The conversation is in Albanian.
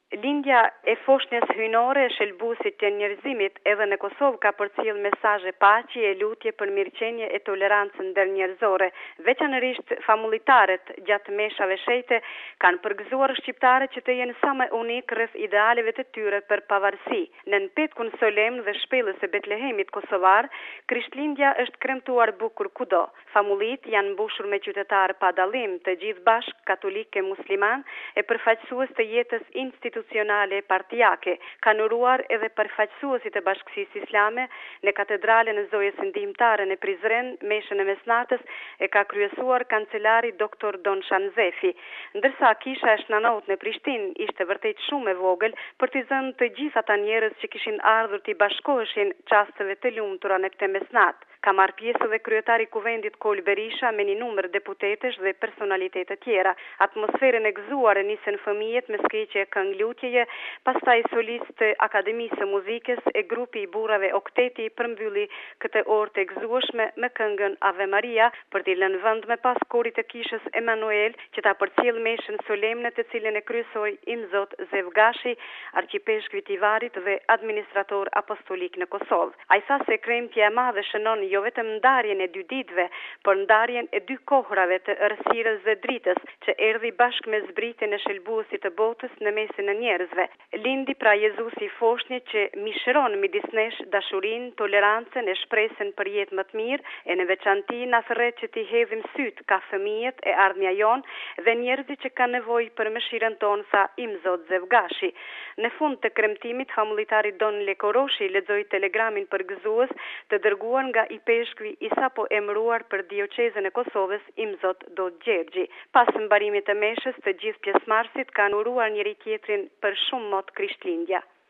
Lindja e foshnjës hyjnore e shëlbuesit të njerëzimit edhe në Kosovë ka përcjell mesazhe paqe e lutje për mirëqenie e tolerancën ndërnjerëzore. Veçanërisht famullitarët gjatë meshave shejte kanë përgëzuar shqiptarët që të jenë sa më unik rreth idealeve të tyre për pavarësi. Në petkun solemn dhe shpellës së Betlehemit kosovar, Krishtlindja është kremtuar bukur kudo. Famullit janë mbushur me qytetarë pa dallim, të gjithë bashkë, katolik e musliman, e përfaqësues të jetës institucionale partijake, kanë uruar edhe përfaqësuesit e Bashkësisë Islame në katedralen e Zojës Ndihmtare në Prizren, meshën e mesnatës e ka kryesuar kancelari Dr. Don Shanzefi, ndërsa kisha e Shnanot në Prishtinë ishte vërtet shumë e vogël për t'i zënë të gjithë ata njerëz që kishin ardhur t'i bashkoheshin çasteve të lumtura në këtë mesnat. Ka marrë pjesë edhe kryetari i kuvendit Kol Berisha me një numër deputetesh dhe personalitete tjera. Atmosferën e gëzuar e nisën fëmijët me skeqe e këngëlutjeje, pastaj solistë Akademisë së Muzikës e grupi i burrave Okteti përmbylli këtë orë të gëzueshme me këngën Ave Maria për t'i lënë vend me pas korit të kishës Emanuel që ta përcjell meshën solemne të cilën e kryesoi Imzot Zevgashi, arqipeshk Vitivarit dhe administrator apostolik në Kosovë. Ai tha se kremtja e madhe shënon jo vetëm ndarjen e 2 ditëve, por ndarjen e 2 kohrave të errësirës dhe dritës, që erdhi bashkë me zbritjen e shëlbuesit të botës në mesin e njerëzve. Lindi pra Jezusi i foshnjë që mishëron midis nesh dashurinë, tolerancën e shpresën për jetë më të mirë, e në veçanti na thërret që t'i hedhim syt ka fëmijët e ardhmja jonë dhe njerëzit që kanë nevojë për mëshirën tonë, sa Imzot Zevgashi. Në fund të kremtimit, famulitari Don Lekoroshi lexoi telegramin për gëzues të dërguar nga i peshkvi i sapo emëruar për dioqezën e Kosovës Imzot Do Gjergji. Pas mbarimit të meshës, të gjithë pjesëmarrësit kanë uruar njëri tjetrin për shumë mot Krishtlindja.